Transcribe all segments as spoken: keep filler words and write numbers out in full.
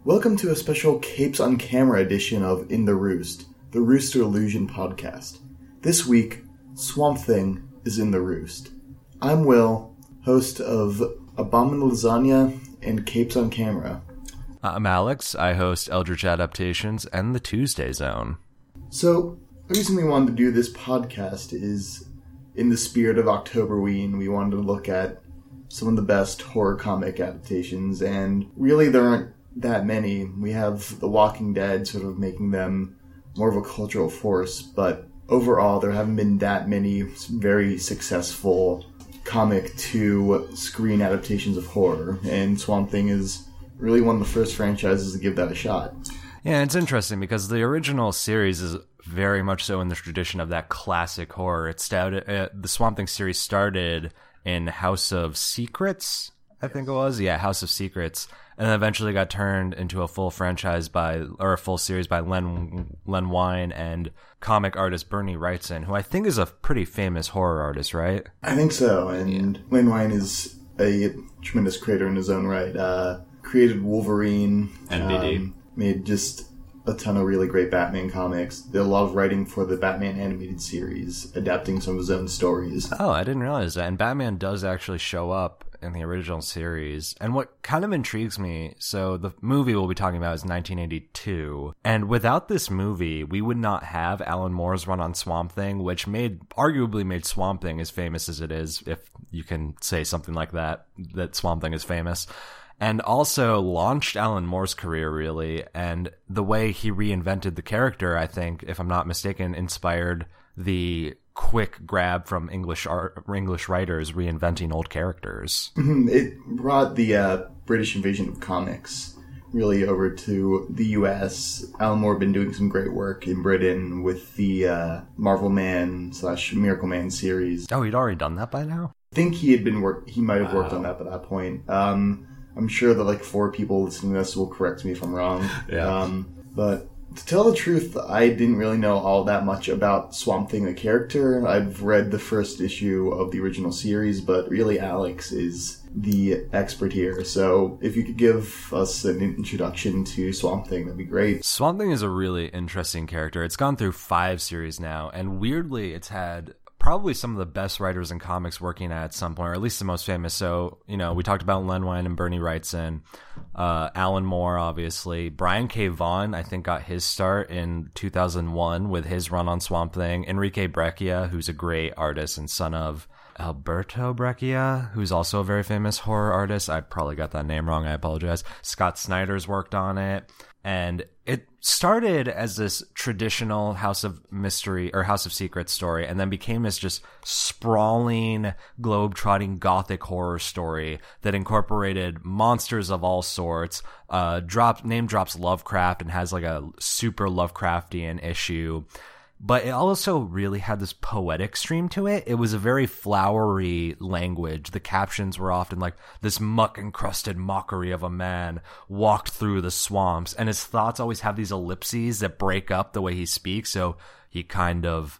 Welcome to a special Capes on Camera edition of In the Roost, the Rooster Illusion podcast. This week, Swamp Thing is in the Roost. I'm Will, host of Abominable Lasagna and Capes on Camera. I'm Alex. I host Eldritch Adaptations and The Tuesday Zone. So, the reason we wanted to do this podcast is, in the spirit of Octoberween, we wanted to look at some of the best horror comic adaptations, and really there aren't that many. We have The Walking Dead sort of making them more of a cultural force, but overall there haven't been that many very successful comic to screen adaptations of horror, and Swamp Thing is really one of the first franchises to give that a shot. Yeah, it's interesting because the original series is very much so in the tradition of that classic horror. It started, uh, the Swamp Thing series started in House of Secrets, I think it was. Yeah, House of Secrets. And then eventually got turned into a full franchise by, or a full series by Len Len Wein and comic artist Bernie Wrightson, who I think is a pretty famous horror artist, right? I think so. And yeah. Len Wein is a tremendous creator in his own right. Uh, created Wolverine. N B D. Um, made just a ton of really great Batman comics. Did a lot of writing for the Batman animated series, adapting some of his own stories. Oh, I didn't realize that. And Batman does actually show up in the original series. And what kind of intrigues me, so the movie we'll be talking about is nineteen eighty-two. And without this movie, we would not have Alan Moore's run on Swamp Thing, which made arguably made Swamp Thing as famous as it is, if you can say something like that, that Swamp Thing is famous. And also launched Alan Moore's career, really. And the way he reinvented the character, I think, if I'm not mistaken, inspired the quick grab from English art, English writers reinventing old characters. Mm-hmm. It brought the uh, British invasion of comics really over to the U S. Alan Moore had been doing some great work in Britain with the uh, Marvel Man slash Miracle Man series. Oh, he'd already done that by now? I think he had been work. He might have wow. worked on that by that point. Um, I'm sure that like four people listening to this will correct me if I'm wrong. yeah. Um, but to tell the truth, I didn't really know all that much about Swamp Thing, the character. I've read the first issue of the original series, but really Alex is the expert here. So if you could give us an introduction to Swamp Thing, that'd be great. Swamp Thing is a really interesting character. It's gone through five series now, and weirdly it's had probably some of the best writers in comics working at, at some point, or at least the most famous. So, you know, we talked about Len Wein and Bernie Wrightson, uh, Alan Moore, obviously. Brian K. Vaughan, I think, got his start in two thousand one with his run on Swamp Thing. Enrique Breccia, who's a great artist and son of Alberto Breccia, who's also a very famous horror artist. I probably got that name wrong. I apologize. Scott Snyder's worked on it. And it started as this traditional House of Mystery or House of Secrets story, and then became this just sprawling, globe-trotting gothic horror story that incorporated monsters of all sorts, uh, drop, name drops Lovecraft and has like a super Lovecraftian issue. But it also really had this poetic stream to it. It was a very flowery language. The captions were often like, this muck-encrusted mockery of a man walked through the swamps. And his thoughts always have these ellipses that break up the way he speaks. So he kind of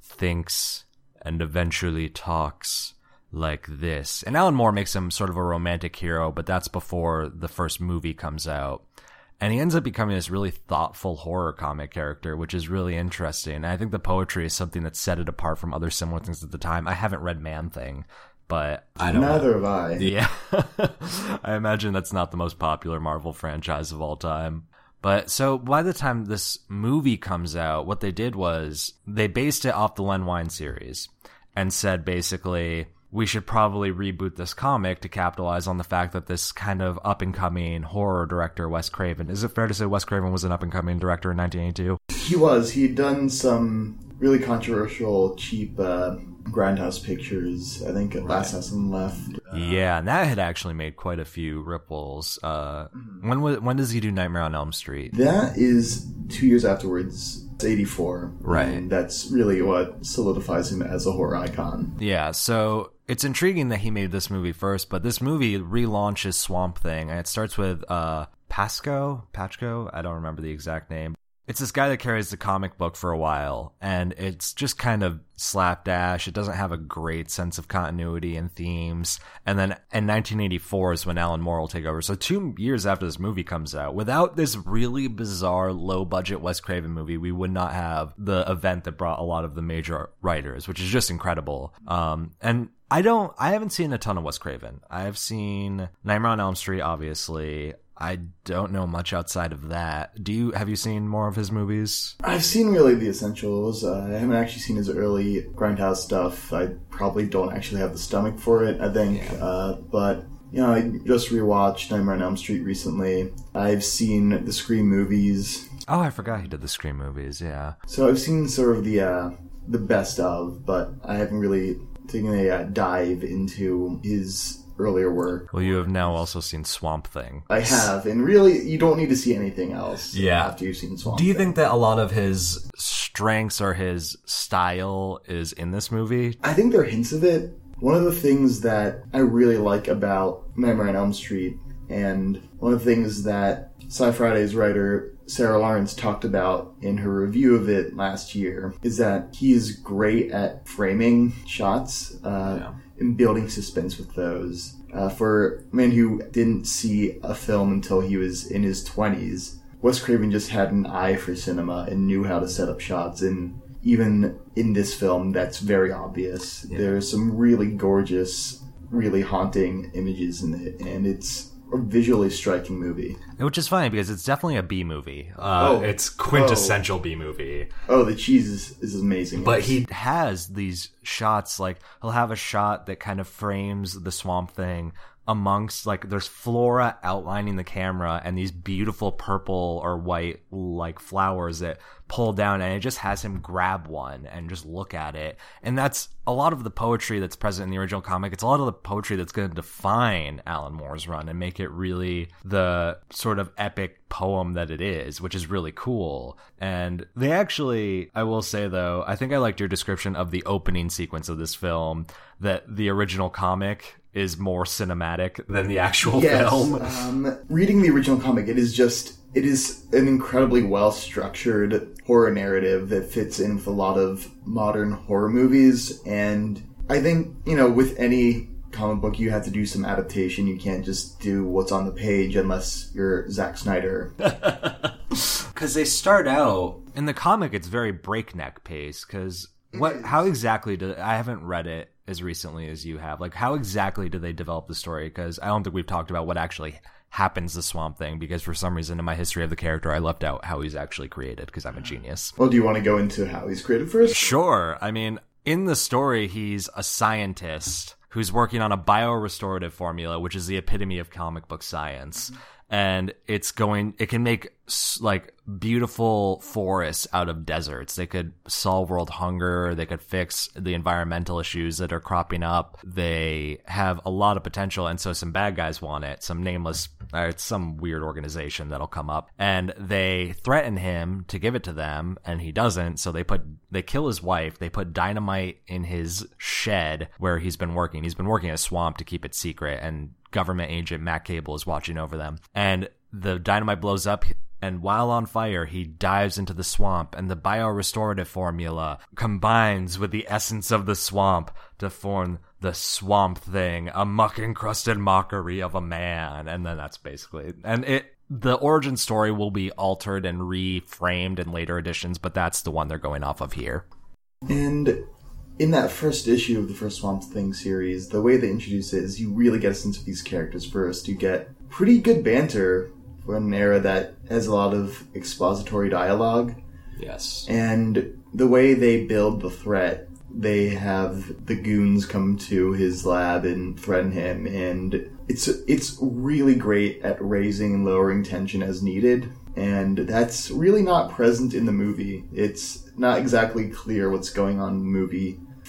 thinks and eventually talks like this. And Alan Moore makes him sort of a romantic hero, but that's before the first movie comes out. And he ends up becoming this really thoughtful horror comic character, which is really interesting. And I think the poetry is something that set it apart from other similar things at the time. I haven't read Man-Thing, but I don't Neither know. have I. Yeah. I imagine that's not the most popular Marvel franchise of all time. But so by the time this movie comes out, what they did was they based it off the Len Wein series and said basically, we should probably reboot this comic to capitalize on the fact that this kind of up-and-coming horror director, Wes Craven. Is it fair to say Wes Craven was an up-and-coming director in nineteen eighty-two? He was. He'd done some really controversial, cheap uh, Grindhouse pictures. I think at Last House on the Left. Uh, yeah, and that had actually made quite a few ripples. Uh, when was, when does he do Nightmare on Elm Street? That is two years afterwards. It's eighty-four. Right. And that's really what solidifies him as a horror icon. Yeah, so it's intriguing that he made this movie first, but this movie relaunches Swamp Thing, and it starts with uh, Pasco? Pachko? I don't remember the exact name. it's this guy that carries the comic book for a while, and it's just kind of slapdash. It doesn't have a great sense of continuity and themes. And then in nineteen eighty-four is when Alan Moore will take over. So two years after this movie comes out, without this really bizarre, low-budget Wes Craven movie, we would not have the event that brought a lot of the major writers, which is just incredible. Um, and I don't, I haven't seen a ton of Wes Craven. I've seen Nightmare on Elm Street, obviously. I don't know much outside of that. Do you, have you seen more of his movies? I've seen really the essentials. Uh, I haven't actually seen his early Grindhouse stuff. I probably don't actually have the stomach for it, I think. Yeah. Uh, but, you know, I just rewatched Nightmare on Elm Street recently. I've seen the Scream movies. Oh, I forgot he did the Scream movies, yeah. So I've seen sort of the, uh, the best of, but I haven't really taken a uh, dive into his earlier work. Well, you have now also seen Swamp Thing. I have, and really, you don't need to see anything else yeah. after you've seen Swamp Do you Thing. think that a lot of his strengths or his style is in this movie? I think there are hints of it. One of the things that I really like about Nightmare on Elm Street, and one of the things that Sci Friday's writer Sarah Lawrence talked about in her review of it last year, is that he is great at framing shots. Uh, yeah. And building suspense with those. Uh, for a man who didn't see a film until he was in his twenties, Wes Craven just had an eye for cinema and knew how to set up shots. And even in this film, that's very obvious. Yeah. There's some really gorgeous, really haunting images in it, and it's a visually striking movie. Which is funny because it's definitely a B movie. Uh, oh, it's quintessential oh. B movie. Oh, the cheese is, is amazing. But he has these shots, like, he'll have a shot that kind of frames the Swamp Thing amongst, like, there's flora outlining the camera and these beautiful purple or white, like, flowers that pull down, and it just has him grab one and just look at it. And that's a lot of the poetry that's present in the original comic. It's a lot of the poetry that's going to define Alan Moore's run and make it really the sort of epic poem that it is, which is really cool. And they actually, I will say though, I think I liked your description of the opening sequence of this film, that the original comic is more cinematic than the actual yes, film. Um, reading the original comic, it is just, it is an incredibly well-structured horror narrative that fits in with a lot of modern horror movies. And I think, you know, with any comic book, you have to do some adaptation. You can't just do what's on the page unless you're Zack Snyder. Because they start out... In the comic, it's very breakneck pace, because what? How exactly do... I haven't read it as recently as you have. Like, how exactly do they develop the story? Because I don't think we've talked about what actually happens to Swamp Thing, because for some reason in my history of the character, I left out how he's actually created, because I'm a genius. Well, do you want to go into how he's created first? Sure. I mean, in the story, he's a scientist who's working on a biorestorative formula, which is the epitome of comic book science. And it's going, it can make like beautiful forests out of deserts. They could solve world hunger. They could fix the environmental issues that are cropping up. They have a lot of potential. And so some bad guys want it. Some nameless, or it's some weird organization that'll come up, and they threaten him to give it to them. And he doesn't. So they put, they kill his wife. They put dynamite in his shed where he's been working. He's been working in a swamp to keep it secret, and government agent Matt Cable is watching over them. And the dynamite blows up, and while on fire, he dives into the swamp, and the biorestorative formula combines with the essence of the swamp to form the Swamp Thing, a muck-encrusted mockery of a man. And then that's basically... And it the origin story will be altered and reframed in later editions, but that's the one they're going off of here. And in that first issue of the first Swamp Thing series, the way they introduce it is you really get a sense of these characters first. You get pretty good banter for an era that has a lot of expository dialogue. Yes. And the way they build the threat, they have the goons come to his lab and threaten him, and it's it's really great at raising and lowering tension as needed. And that's really not present in the movie. It's not exactly clear what's going on in the movie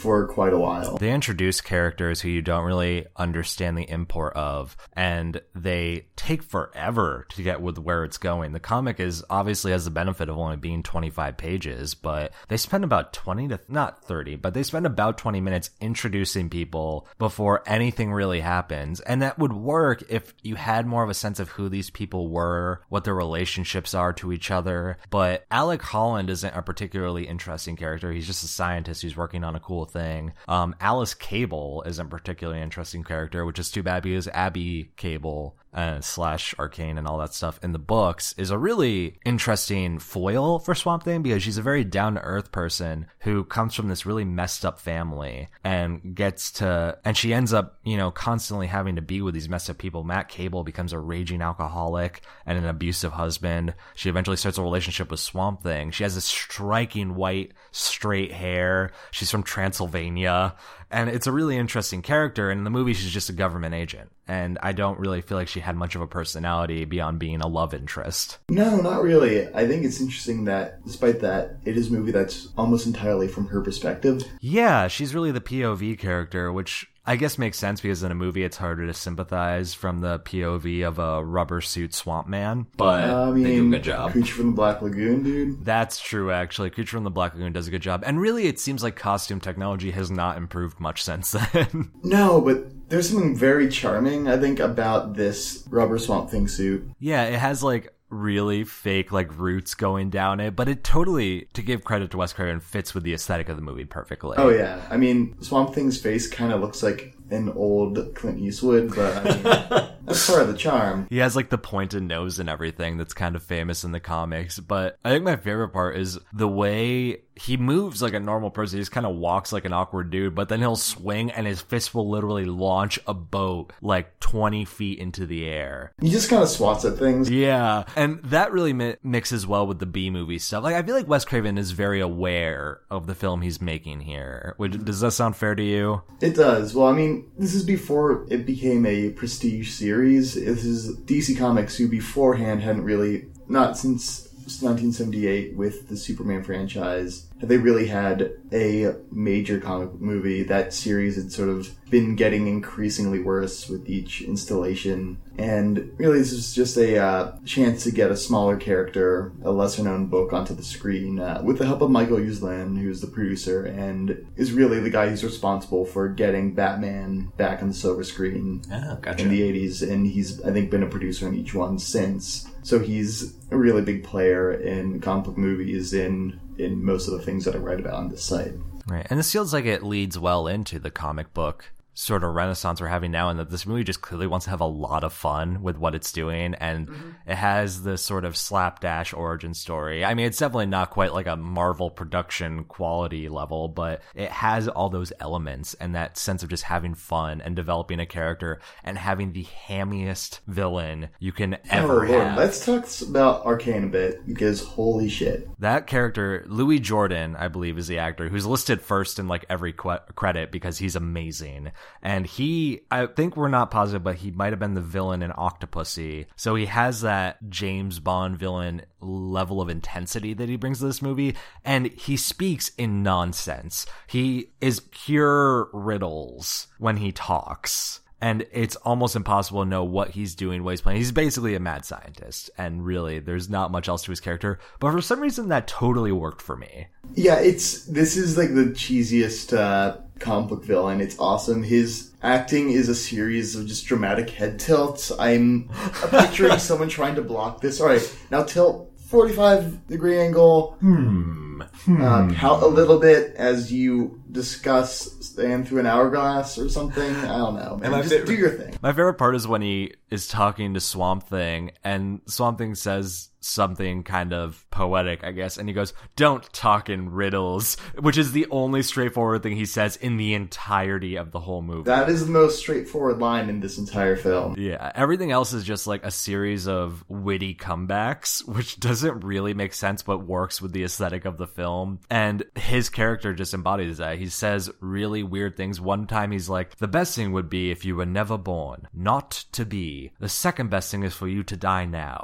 for quite a while. They introduce characters who you don't really understand the import of, and they take forever to get with where it's going. The comic is obviously has the benefit of only being twenty-five pages, but they spend about twenty to, not thirty, but they spend about twenty minutes introducing people before anything really happens. And that would work if you had more of a sense of who these people were, what their relationships are to each other. But Alec Holland isn't a particularly interesting character. He's just a scientist who's working on a cool thing. Um, Alice Cable isn't a particularly interesting character, which is too bad because Abby Cable uh, slash Arcane and all that stuff in the books is a really interesting foil for Swamp Thing, because she's a very down-to-earth person who comes from this really messed up family and gets to, and she ends up, you know, constantly having to be with these messed up people. Matt Cable becomes a raging alcoholic and an abusive husband. She eventually starts a relationship with Swamp Thing. She has this striking white, straight hair. She's from Transylvania. And it's a really interesting character. And in the movie, she's just a government agent. And I don't really feel like she had much of a personality beyond being a love interest. No, not really. I think it's interesting that, despite that, it is a movie that's almost entirely from her perspective. Yeah, she's really the P O V character, which I guess makes sense because in a movie it's harder to sympathize from the P O V of a rubber suit swamp man. But I mean, they do a good job. Creature from the Black Lagoon, dude. That's true, actually. Creature from the Black Lagoon does a good job. And really, it seems like costume technology has not improved much since then. No, but there's something very charming, I think, about this rubber Swamp Thing suit. Yeah, it has, like, really fake, like, roots going down it, but it totally, to give credit to Wes Craven, fits with the aesthetic of the movie perfectly. Oh, yeah. I mean, Swamp Thing's face kind of looks like an old Clint Eastwood, but I mean, that's part of the charm. He has, like, the pointed nose and everything that's kind of famous in the comics, but I think my favorite part is the way he moves like a normal person. He just kind of walks like an awkward dude, but then he'll swing and his fist will literally launch a boat like twenty feet into the air. He just kind of swats at things. Yeah, and that really mi- mixes well with the B-movie stuff. Like, I feel like Wes Craven is very aware of the film he's making here. Which, does that sound fair to you? It does. Well, I mean, this is before it became a prestige series. This is D C Comics, who beforehand hadn't really, not since nineteen seventy-eight with the Superman franchise, have they really had a major comic book movie. That series had sort of been getting increasingly worse with each installation. And really, this was just a uh, chance to get a smaller character, a lesser-known book onto the screen, uh, with the help of Michael Uslan, who's the producer, and is really the guy who's responsible for getting Batman back on the silver screen Oh, gotcha. in the eighties. And he's, I think, been a producer on each one since. So he's a really big player in comic book movies, in in most of the things that I write about on this site. Right, and this feels like it leads well into the comic book sort of renaissance we're having now, and that this movie just clearly wants to have a lot of fun with what it's doing, and mm-hmm. it has this sort of slapdash origin story. I mean, it's definitely not quite like a Marvel production quality level, but it has all those elements and that sense of just having fun and developing a character and having the hammiest villain you can ever oh, Lord. have. Let's talk about Arcane a bit, because holy shit. That character, Louis Jordan, I believe, is the actor who's listed first in like every qu- credit because he's amazing. And he, I think we're not positive, but he might have been the villain in Octopussy. So he has that James Bond villain level of intensity that he brings to this movie. And he speaks in nonsense. He is pure riddles when he talks. And it's almost impossible to know what he's doing, what he's playing. He's basically a mad scientist. And really, there's not much else to his character. But for some reason, that totally worked for me. Yeah, it's this is like the cheesiest uh, comic book villain. It's awesome. His acting is a series of just dramatic head tilts. I'm picturing someone trying to block this. All right, now tilt forty-five degree angle. Hmm. hmm. Uh, pout a little bit as you discuss stand through an hourglass or something. I don't know, man. Just favorite, do your thing. My favorite part is when he is talking to Swamp Thing, and Swamp Thing says something kind of poetic, I guess, and he goes, "Don't talk in riddles," which is the only straightforward thing he says in the entirety of the whole movie. That is the most straightforward line in this entire film. Yeah, everything else is just like a series of witty comebacks, which doesn't really make sense but works with the aesthetic of the film. And his character just embodies that. He says really weird things. One time he's like, "The best thing would be if you were never born, not to be. The second best thing is for you to die now.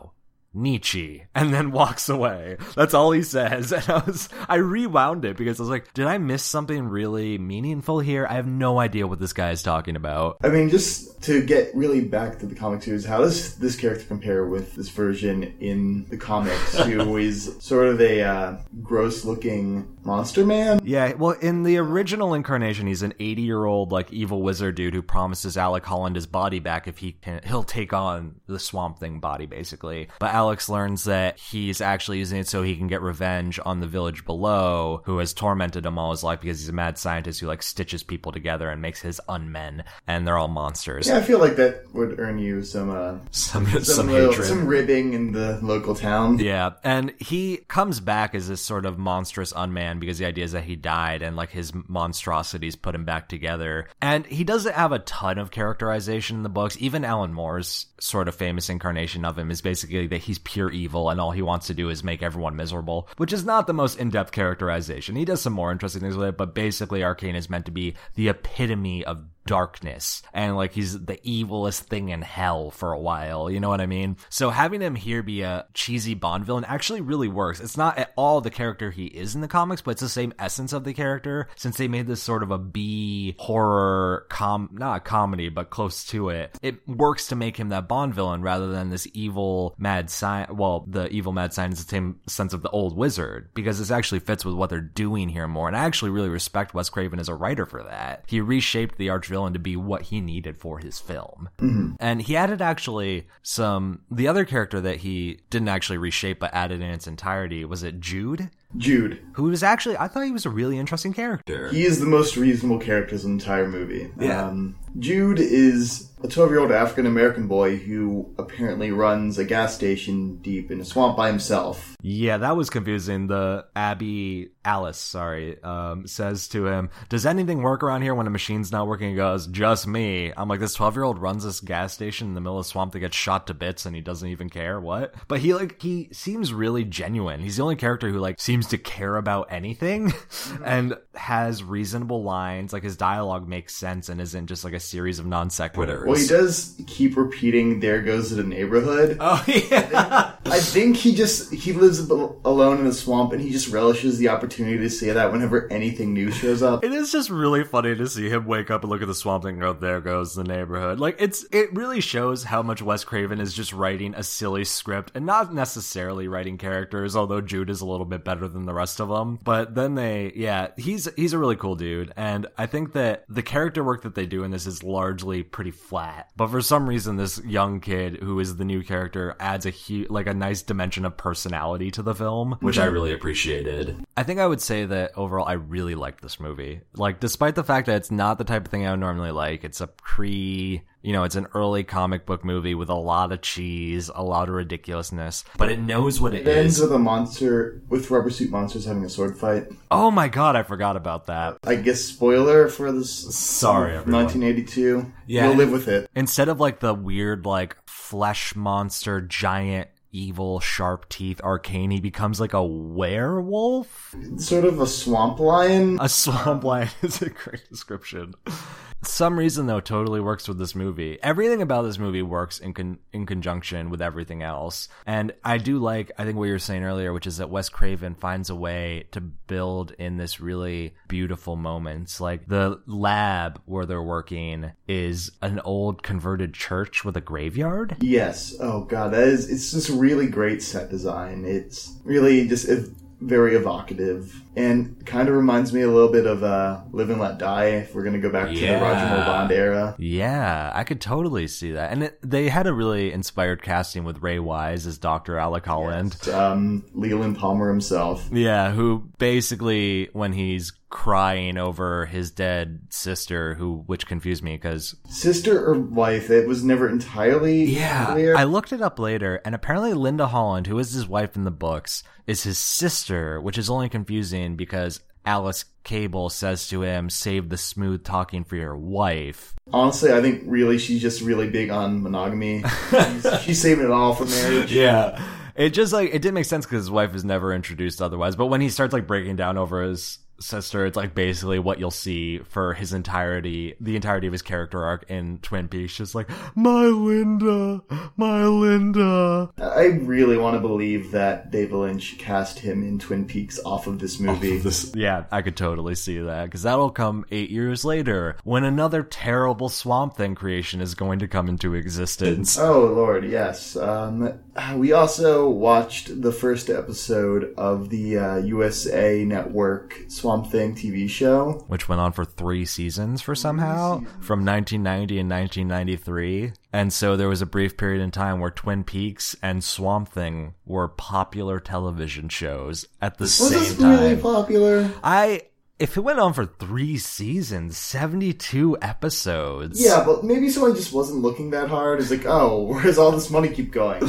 Nietzsche, and then walks away. That's all he says. And I was, I rewound it because I was like, did I miss something really meaningful here? I have no idea what this guy is talking about. I mean, just to get really back to the comic series, how does this character compare with this version in the comics, who is sort of a uh, gross-looking monster man? Yeah, well, in the original incarnation, he's an eighty-year-old, like, evil wizard dude who promises Alec Holland his body back if he can, he'll take on the Swamp Thing body, basically. But Alex learns that he's actually using it so he can get revenge on the village below, who has tormented him all his life because he's a mad scientist who, like, stitches people together and makes his unmen, and they're all monsters. Yeah, I feel like that would earn you some, uh, Some, some, some little- hatred. some ribbing in the local town. Yeah, and he comes back as this sort of monstrous unman because the idea is that he died and, like, his monstrosities put him back together. And he doesn't have a ton of characterization in the books. Even Alan Moore's sort of famous incarnation of him is basically that he's pure evil and all he wants to do is make everyone miserable, which is not the most in-depth characterization. He does some more interesting things with it, but basically Arcane is meant to be the epitome of darkness, and like he's the evilest thing in hell for a while, you know what I mean? So having him here be a cheesy Bond villain actually really works. It's not at all the character he is in the comics, but it's the same essence of the character, since they made this sort of a B horror com not a comedy but close to it. It works to make him that Bond villain rather than this evil mad science. Well, the evil mad science is the same sense of the old wizard, because this actually fits with what they're doing here more, and I actually really respect Wes Craven as a writer for that. He reshaped the arch villain to be what he needed for his film. Mm-hmm. And he added actually some, the other character that he didn't actually reshape but added in its entirety, was it Jude? Jude. Who was actually, I thought he was a really interesting character. He is the most reasonable character in the entire movie. Yeah. Um, Jude is a twelve-year-old African-American boy who apparently runs a gas station deep in a swamp by himself. Yeah, that was confusing. The Abby, Alice, sorry, um, says to him, does anything work around here when a machine's not working? He goes, just me. I'm like, this twelve-year-old runs this gas station in the middle of the swamp that gets shot to bits and he doesn't even care? What? But he, like, he seems really genuine. He's the only character who, like, seems to care about anything and has reasonable lines. Like, his dialogue makes sense and isn't just, like, a series of non sequiturs. Well, he does keep repeating, there goes the neighborhood. Oh, yeah. I think he just, he lives alone in the swamp and he just relishes the opportunity to say that whenever anything new shows up. It is just really funny to see him wake up and look at the swamp thing and go, there goes the neighborhood. Like, it's, it really shows how much Wes Craven is just writing a silly script and not necessarily writing characters, although Jude is a little bit better than the rest of them. But then they, yeah, he's, he's a really cool dude. And I think that the character work that they do in this is largely pretty flat. But for some reason, this young kid who is the new character adds a huge, like a nice dimension of personality to the film, Which I really appreciated. I think I would say that overall I really liked this movie. Like, despite the fact that it's not the type of thing I would normally like, it's a pre, you know, it's an early comic book movie with a lot of cheese, a lot of ridiculousness. But it knows what it, It ends is. with a monster, with rubber suit monsters having a sword fight. Oh my god, I forgot about that. I guess spoiler for this. Sorry, everyone. nineteen eighty-two. Yeah. We'll live with it. Instead of like the weird, like, flesh monster, giant, evil, sharp teeth Arcane, he becomes like a werewolf? Sort of a swamp lion. A swamp lion is a great description. Some reason, though, totally works with this movie. Everything about this movie works in con- in conjunction with everything else. And I do like, I think what you were saying earlier, which is that Wes Craven finds a way to build in this really beautiful moments. Like, the lab where they're working is an old converted church with a graveyard. Yes. Oh god, that is, it's just really great set design. It's really just uh, very evocative. And kind of reminds me a little bit of uh, Live and Let Die, if we're going to go back to Yeah. the Roger Moore Bond era. Yeah, I could totally see that. And it, they had a really inspired casting with Ray Wise as Doctor Alec Holland. Yes. Um, Leland Palmer himself. Yeah, who basically, when he's crying over his dead sister, who which confused me because Sister or wife, it was never entirely Yeah. clear. I looked it up later, and apparently Linda Holland, who is his wife in the books, is his sister, which is only confusing because Alice Cable says to him, save the smooth talking for your wife. Honestly, I think really she's just really big on monogamy. she's, she's saving it all for marriage. Yeah. It just, like, it didn't make sense because his wife is never introduced otherwise. But when he starts, like, breaking down over his sister, it's like basically what you'll see for his entirety, the entirety of his character arc in Twin Peaks. Just like, my Linda, my Linda. I really want to believe that David Lynch cast him in Twin Peaks off of this movie. Of this, yeah, I could totally see that, because that'll come eight years later when another terrible Swamp Thing creation is going to come into existence. Oh, Lord, yes. Um, we also watched the first episode of the uh, U S A Network Swamp Thing T V show, which went on for three seasons for somehow, seasons. From nineteen ninety and nineteen ninety-three. And so there was a brief period in time where Twin Peaks and Swamp Thing were popular television shows at the was same this time. Really popular? I... If it went on for three seasons, seventy-two episodes. Yeah, but maybe someone just wasn't looking that hard. It's like, oh, where does all this money keep going?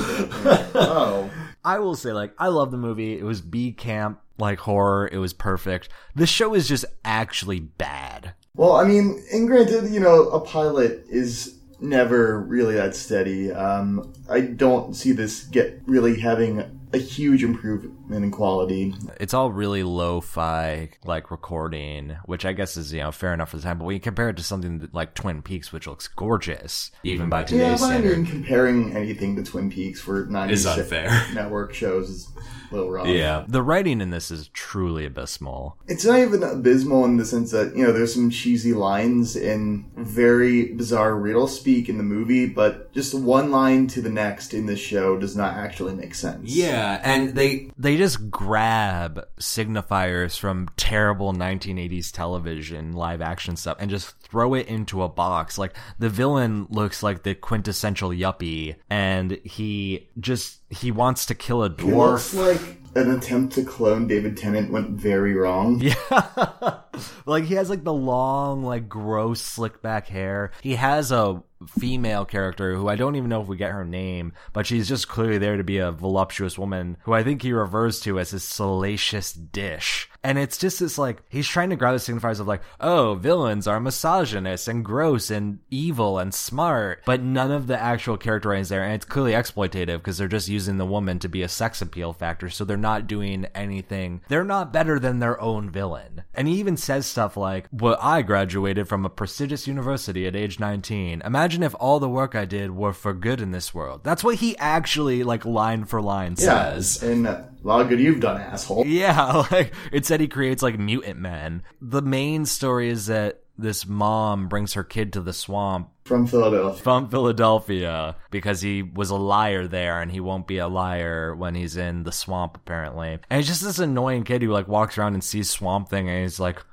Oh. I will say, like, I love the movie. It was B camp, like, horror. It was perfect. The show is just actually bad. Well, I mean, and granted, you know, a pilot is never really that steady. Um, I don't see this get really having a huge improvement in quality. It's all really lo-fi, like, recording, which I guess is, you know, fair enough for the time, but when you compare it to something that, like Twin Peaks, which looks gorgeous, even by today's yeah, but standard. I mean, comparing anything to Twin Peaks for is unfair. Network shows is a little rough. Yeah. The writing in this is truly abysmal. It's not even abysmal in the sense that, you know, there's some cheesy lines and very bizarre riddle speak in the movie, but just one line to the next in this show does not actually make sense. Yeah. And they they just grab signifiers from terrible nineteen eighties television live action stuff and just throw it into a box. Like, the villain looks like the quintessential yuppie, and he just he wants to kill a dwarf. It looks like an attempt to clone David Tennant went very wrong. Yeah. Like, he has, like, the long, like, gross, slick back hair. He has a female character who I don't even know if we get her name, but she's just clearly there to be a voluptuous woman who I think he refers to as his salacious dish. And it's just this, like, he's trying to grab the signifiers of, like, oh, villains are misogynist and gross and evil and smart, but none of the actual character writing is there, and it's clearly exploitative because they're just using the woman to be a sex appeal factor, so they're not doing anything. They're not better than their own villain. And he even says stuff like, well, I graduated from a prestigious university at age nineteen. Imagine if all the work I did were for good in this world. That's what he actually, like, line for line yeah, says. And a lot of good you've done, asshole. Yeah, like, it said he creates, like, mutant men. The main story is that this mom brings her kid to the swamp From Philadelphia. From Philadelphia, because he was a liar there, and he won't be a liar when he's in the swamp, apparently. And he's just this annoying kid who, like, walks around and sees Swamp Thing, and he's like,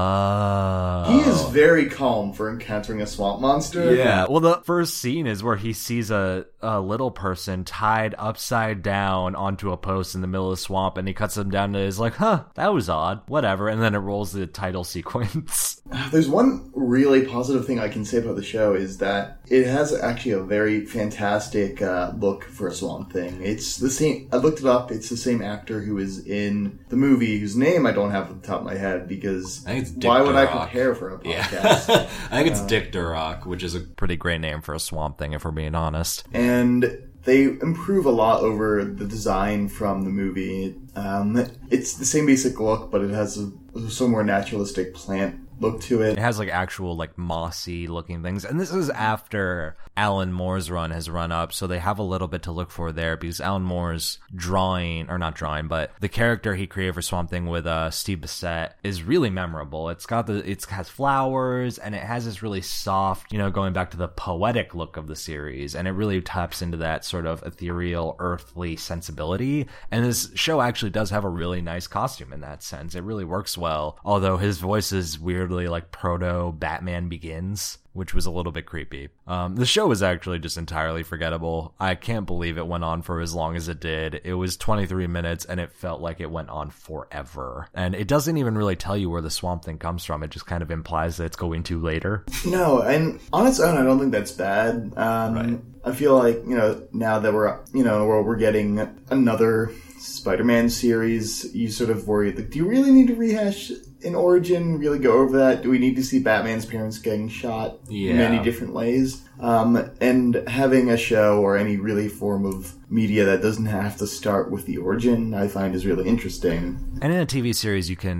whoa. He is very calm for encountering a swamp monster. Yeah. Well, the first scene is where he sees a, a little person tied upside down onto a post in the middle of the swamp, and he cuts them down, and is like, huh, that was odd. Whatever. And then it rolls the title sequence. There's one really positive thing I can say about the show is that it has actually a very fantastic uh, look for a Swamp Thing. It's the same. I looked it up. It's the same actor who is in the movie, whose name I don't have at the top of my head because I think it's Dick why would I Durock. prepare for a podcast? Yeah. I think it's Uh, Dick Durock, which is a Pretty great name for a Swamp Thing, if we're being honest. And they improve a lot over the design from the movie. Um, it's the same basic look, but it has a, a so more naturalistic plant look to it. It has, like, actual, like, mossy looking things. And this is after Alan Moore's run has run up, so they have a little bit to look for there, because Alan Moore's drawing, or not drawing, but the character he created for Swamp Thing with uh, Steve Bissette is really memorable. It's got the, it has flowers, and it has this really soft, you know, going back to the poetic look of the series, and it really taps into that sort of ethereal, earthly sensibility. And this show actually does have a really nice costume in that sense. It really works well, although his voice is weird, like proto Batman Begins, which was a little bit creepy. Um, the show was actually just entirely forgettable. I can't believe it went on for as long as it did. It was twenty-three minutes, and it felt like it went on forever. And it doesn't even really tell you where the Swamp Thing comes from. It just kind of implies that it's going to later. No, and on its own, I don't think that's bad. Um, Right. I feel like, you know, now that we're, you know, in a world we're getting another Spider-Man series, you sort of worry, like, do you really need to rehash an origin, really go over that? Do we need to see Batman's parents getting shot Yeah. in many different ways? Um, and having a show or any really form of media that doesn't have to start with the origin, I find is really interesting. And in a T V series, you can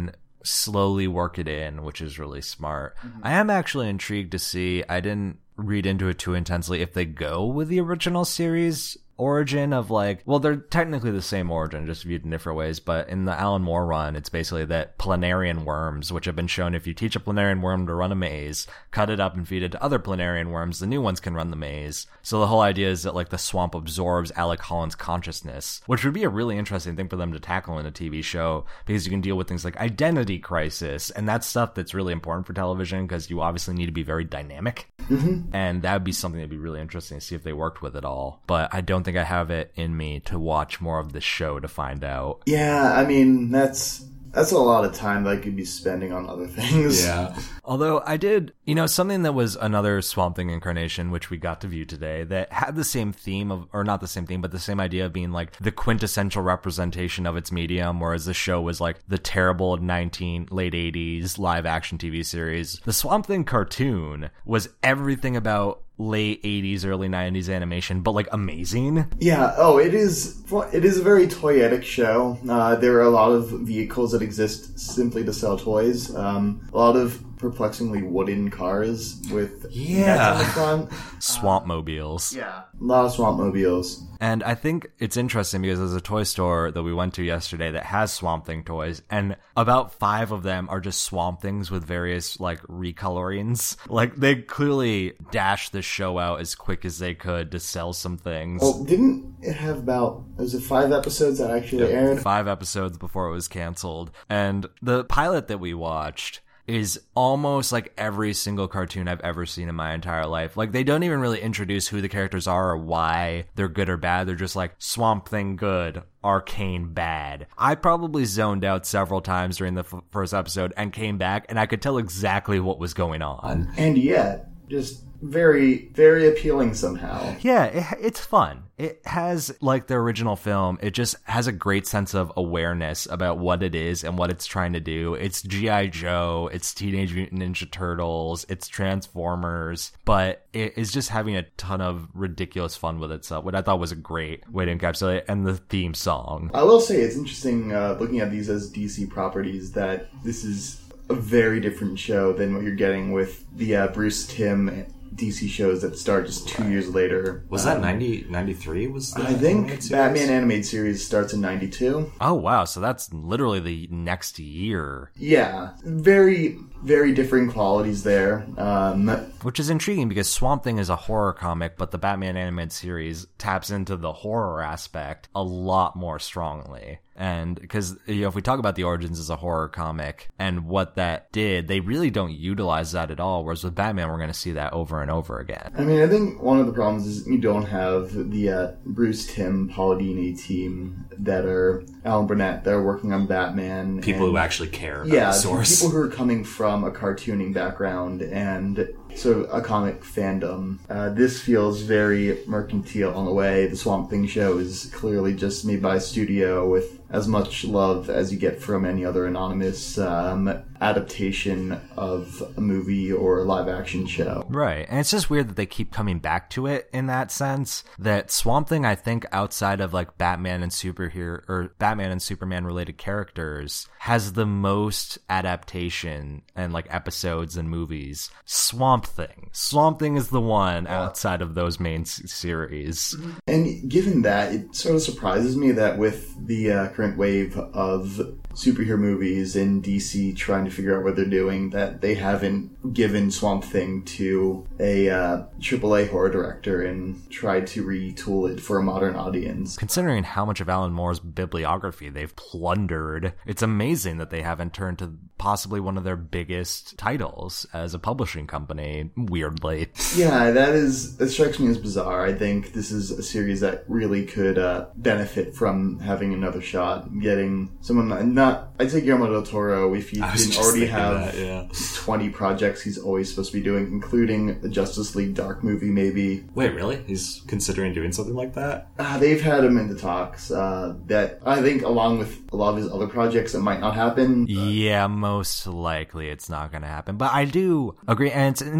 slowly work it in, which is really smart. Mm-hmm. I am actually intrigued to see, I didn't read into it too intensely, if they go with the original series origin of like, well, they're technically the same origin, just viewed in different ways, but in the Alan Moore run, it's basically that planarian worms, which have been shown if you teach a planarian worm to run a maze, cut it up and feed it to other planarian worms, the new ones can run the maze. So the whole idea is that like the swamp absorbs Alec Holland's consciousness, which would be a really interesting thing for them to tackle in a T V show, because you can deal with things like identity crisis, and that's stuff that's really important for television, because you obviously need to be very dynamic. Mm-hmm. And that would be something that'd be really interesting to see if they worked with it all. But I don't think I have it in me to watch more of the show to find out. Yeah, I mean, that's that's a lot of time that I could be spending on other things. Yeah. Although I did, you know, something that was another Swamp Thing incarnation, which we got to view today, that had the same theme of, or not the same theme, but the same idea of being like the quintessential representation of its medium, whereas the show was like the terrible nineteen, late eighties live action T V series. The Swamp Thing cartoon was everything about late eighties, early nineties animation, but like amazing. Yeah, oh, it is it is a very toyetic show. Uh, there are a lot of vehicles that exist simply to sell toys. Um, a lot of perplexingly wooden cars with yeah. nets on the front. Swamp mobiles. Uh, yeah, a lot of swamp mobiles. And I think it's interesting because there's a toy store that we went to yesterday that has Swamp Thing toys, and about five of them are just Swamp Things with various, like, recolorings. Like, they clearly dashed the show out as quick as they could to sell some things. Oh, didn't it have about, was it five episodes that actually Yeah, aired? Five episodes before it was canceled. And the pilot that we watched is almost like every single cartoon I've ever seen in my entire life. Like, they don't even really introduce who the characters are or why they're good or bad. They're just like, Swamp Thing good, Arcane bad. I probably zoned out several times during the f- first episode and came back, and I could tell exactly what was going on. And yet, just very, very appealing somehow. Yeah, it, it's fun. It has, like the original film, it just has a great sense of awareness about what it is and what it's trying to do. It's G I. Joe, it's Teenage Mutant Ninja Turtles, it's Transformers, but it is just having a ton of ridiculous fun with itself, what I thought was a great way to encapsulate it, and the theme song. I will say it's interesting uh, looking at these as D C properties that this is a very different show than what you're getting with the uh, Bruce Timm D C shows that start just two years later. Was um, that ninety, ninety-three? Was the I think animated Batman animated series starts in ninety-two. Oh, wow. So that's literally the next year. Yeah. Very, very different qualities there. Um, Which is intriguing because Swamp Thing is a horror comic, but the Batman animated series taps into the horror aspect a lot more strongly. And because, you know, if we talk about the origins as a horror comic and what that did, they really don't utilize that at all. Whereas with Batman, we're going to see that over and over again. I mean, I think one of the problems is you don't have the uh, Bruce Timm, Paul Dini team that are Alan Burnett that are working on Batman. People and, who actually care about yeah, the source. People who are coming from a cartooning background and sort of a comic fandom. Uh, this feels very mercantile in a way. The Swamp Thing show is clearly just made by a studio with as much love as you get from any other anonymous um, adaptation of a movie or a live action show. Right. And it's just weird that they keep coming back to it in that sense. That Swamp Thing, I think, outside of like Batman and superhero or Batman and Superman related characters, has the most adaptation and like episodes and movies. Swamp Thing. Swamp Thing is the one outside of those main s- series. And given that, it sort of surprises me that with the uh, current wave of superhero movies in D C trying to figure out what they're doing, that they haven't given Swamp Thing to a uh, triple A horror director and tried to retool it for a modern audience. Considering how much of Alan Moore's bibliography they've plundered, it's amazing that they haven't turned to possibly one of their biggest titles as a publishing company, weirdly. Yeah, that is, that strikes me as bizarre. I think this is a series that really could uh, benefit from having another shot, getting someone, not, I'd say Guillermo del Toro, if he didn't already have that, yeah. twenty projects he's always supposed to be doing, including the Justice League Dark movie, maybe. Wait, really? He's considering doing something like that? Uh, they've had him in the talks. Uh, that I think, along with a lot of his other projects, it might not happen. Yeah, most likely it's not going to happen. But I do agree, and it's interesting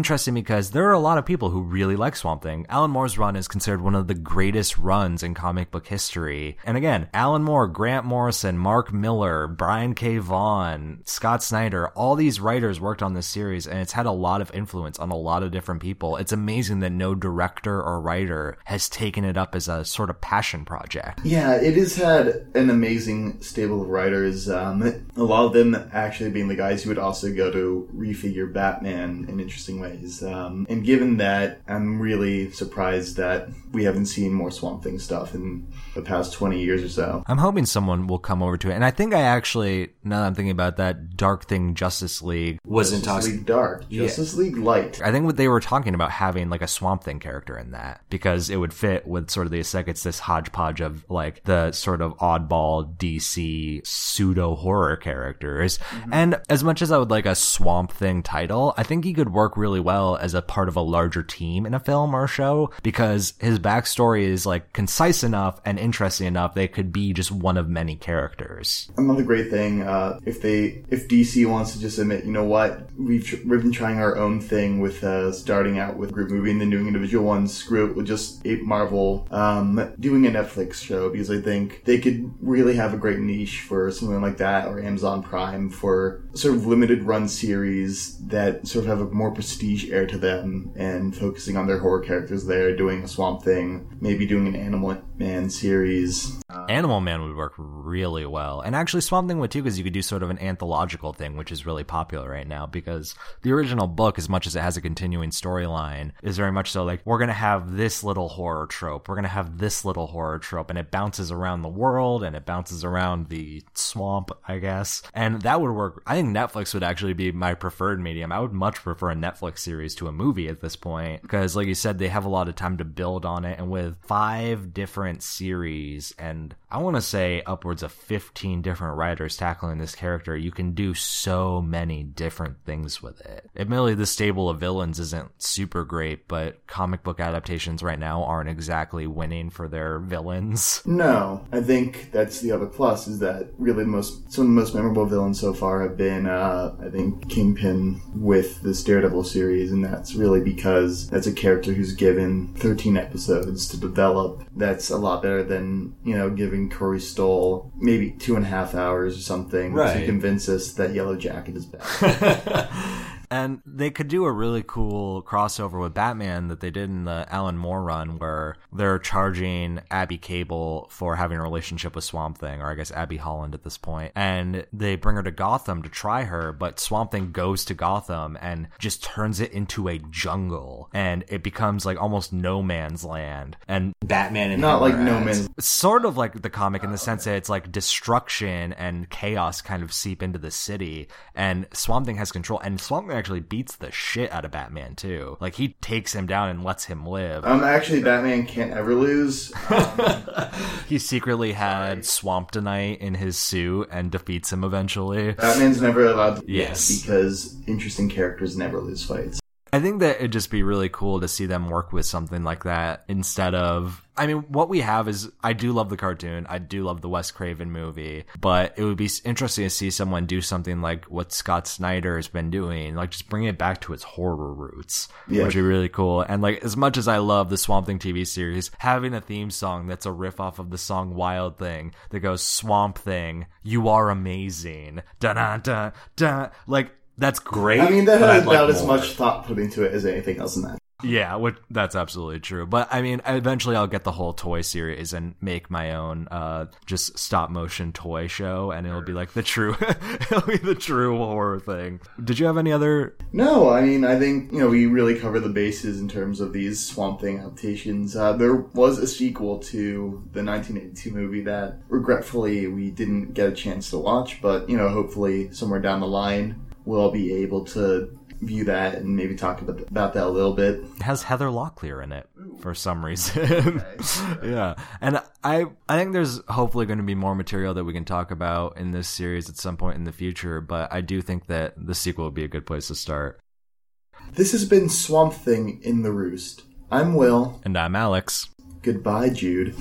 interesting because there are a lot of people who really like Swamp Thing. Alan Moore's run is considered one of the greatest runs in comic book history. And again, Alan Moore, Grant Morrison, Mark Miller, Brian K. Vaughan, Scott Snyder, all these writers worked on this series, and it's had a lot of influence on a lot of different people. It's amazing that no director or writer has taken it up as a sort of passion project. Yeah, it has had an amazing stable of writers. Um, a lot of them actually being the guys who would also go to refigure Batman in interesting ways. Um, and given that, I'm really surprised that we haven't seen more Swamp Thing stuff in the past twenty years or so. I'm hoping someone will come over to it. And I think I actually, now that I'm thinking about that, Dark Thing Justice League wasn't Justice League Dark, Justice yeah. League Light. I think what they were talking about having like a Swamp Thing character in that, because it would fit with sort of the aesthetic. It's this hodgepodge of like the sort of oddball D C pseudo horror characters. Mm-hmm. And as much as I would like a Swamp Thing title, I think he could work really well as a part of a larger team in a film or a show, because his backstory is like concise enough and interesting enough they could be just one of many characters. Another great thing, uh, if they, if D C wants to just admit, you know what, we've, tr- we've been trying our own thing with uh, starting out with a group movie and then doing individual ones, screw it, we'll just ape Marvel um, doing a Netflix show, because I think they could really have a great niche for something like that, or Amazon Prime for sort of limited run series that sort of have a more prestige air to them, and focusing on their horror characters there, doing a Swamp Thing, maybe doing an Animal Man series. Uh, Animal Man would work really well. And actually Swamp Thing would too, because you could do sort of an anthological thing, which is really popular right now, because the original book, as much as it has a continuing storyline, is very much so like, we're going to have this little horror trope, we're going to have this little horror trope, and it bounces around the world, and it bounces around the swamp, I guess. And that would work. I think Netflix would actually be my preferred medium. I would much prefer a Netflix series to a movie at this point, because like you said, they have a lot of time to build on it, and with five different series and I want to say upwards of fifteen different writers tackling this character, you can do so many different things with it. Admittedly, the stable of villains isn't super great, but comic book adaptations right now aren't exactly winning for their villains. No, I think that's the other plus, is that really the most, some of the most memorable villains so far have been, uh, I think, Kingpin with this Daredevil series, and that's really because that's a character who's given thirteen episodes to develop. That's a lot better than, you know, giving Corey Stoll maybe two and a half hours or something right. to convince us that Yellow Jacket is bad. And they could do a really cool crossover with Batman that they did in the Alan Moore run, where they're charging Abby Cable for having a relationship with Swamp Thing, or I guess Abby Holland at this point. And they bring her to Gotham to try her, but Swamp Thing goes to Gotham and just turns it into a jungle. And it becomes like almost no man's land. And Batman and Not like no man's... Sort of like the comic in the sense that it's like destruction and chaos kind of seep into the city. And Swamp Thing has control. And Swamp Thing actually beats the shit out of Batman too. Like, he takes him down and lets him live. Um, actually, Batman can't ever lose. Um, he secretly had Swamptonite in his suit and defeats him eventually. Batman's never allowed to yes. lose because interesting characters never lose fights. I think that it'd just be really cool to see them work with something like that instead of... I mean, what we have is... I do love the cartoon. I do love the Wes Craven movie. But it would be interesting to see someone do something like what Scott Snyder has been doing. Like, just bring it back to its horror roots. Yeah. Which would be really cool. And, like, as much as I love the Swamp Thing T V series, having a theme song that's a riff off of the song Wild Thing that goes, Swamp Thing, you are amazing. Da-da-da-da. Like... That's great. I mean, that has about like as much thought put into it as anything else in that. Yeah, which, that's absolutely true. But, I mean, eventually I'll get the whole toy series and make my own uh, just stop-motion toy show, and it'll be like the true it'll be the true horror thing. Did you have any other... No, I mean, I think, you know, we really cover the bases in terms of these Swamp Thing adaptations. Uh, there was a sequel to the nineteen eighty-two movie that, regretfully, we didn't get a chance to watch, but, you know, hopefully somewhere down the line we'll be able to view that and maybe talk about, about that a little bit. It has Heather Locklear in it for some reason. Yeah. And I I think there's hopefully going to be more material that we can talk about in this series at some point in the future, but I do think that the sequel would be a good place to start. This has been Swamp Thing in the Roost. I'm Will. And I'm Alex. Goodbye, Jude.